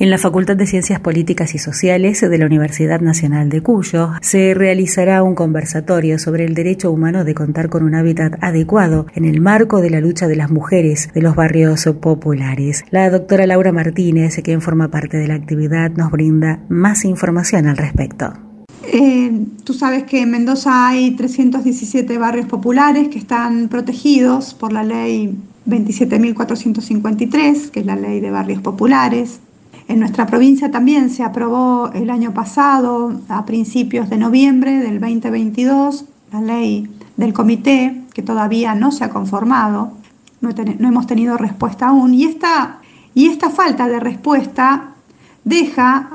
En la Facultad de Ciencias Políticas y Sociales de la Universidad Nacional de Cuyo se realizará un conversatorio sobre el derecho humano de contar con un hábitat adecuado en el marco de la lucha de las mujeres de los barrios populares. La doctora Laura Martínez, quien forma parte de la actividad, nos brinda más información al respecto. Tú sabes que en Mendoza hay 317 barrios populares que están protegidos por la ley 27.453, que es la ley de barrios populares. En nuestra provincia también se aprobó el año pasado, a principios de noviembre del 2022, la ley del comité, que todavía no se ha conformado, no hemos tenido respuesta aún, y esta falta de respuesta deja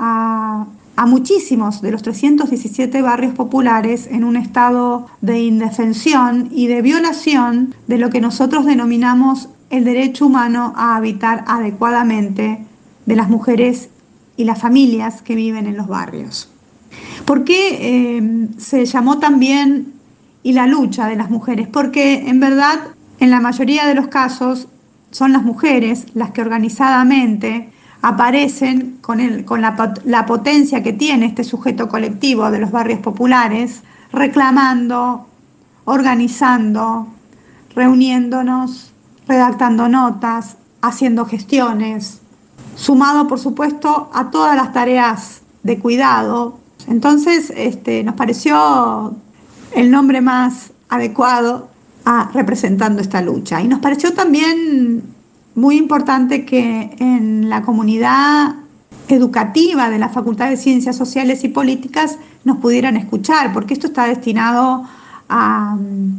a muchísimos de los 317 barrios populares en un estado de indefensión y de violación de lo que nosotros denominamos el derecho humano a habitar adecuadamente de las mujeres y las familias que viven en los barrios. ¿Por qué se llamó también y la lucha de las mujeres? Porque en verdad, en la mayoría de los casos, son las mujeres las que organizadamente aparecen con la potencia que tiene este sujeto colectivo de los barrios populares, reclamando, organizando, reuniéndonos, redactando notas, haciendo gestiones, sumado por supuesto a todas las tareas de cuidado. Entonces nos pareció el nombre más adecuado representando esta lucha, y nos pareció también muy importante que en la comunidad educativa de la Facultad de Ciencias Sociales y Políticas nos pudieran escuchar, porque esto está destinado a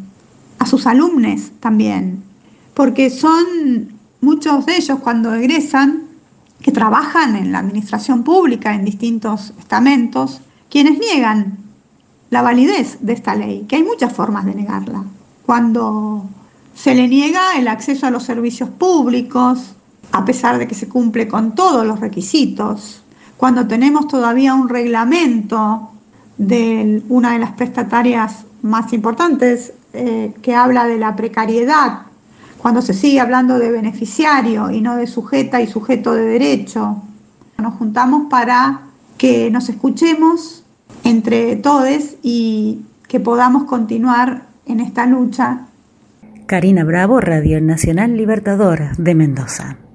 sus alumnos también, porque son muchos de ellos cuando egresan, que trabajan en la administración pública en distintos estamentos, quienes niegan la validez de esta ley, que hay muchas formas de negarla. Cuando se le niega el acceso a los servicios públicos, a pesar de que se cumple con todos los requisitos, cuando tenemos todavía un reglamento de una de las prestatarias más importantes que habla de la precariedad, cuando se sigue hablando de beneficiario y no de sujeta y sujeto de derecho. Nos juntamos para que nos escuchemos entre todos y que podamos continuar en esta lucha. Karina Bravo, Radio Nacional Libertador de Mendoza.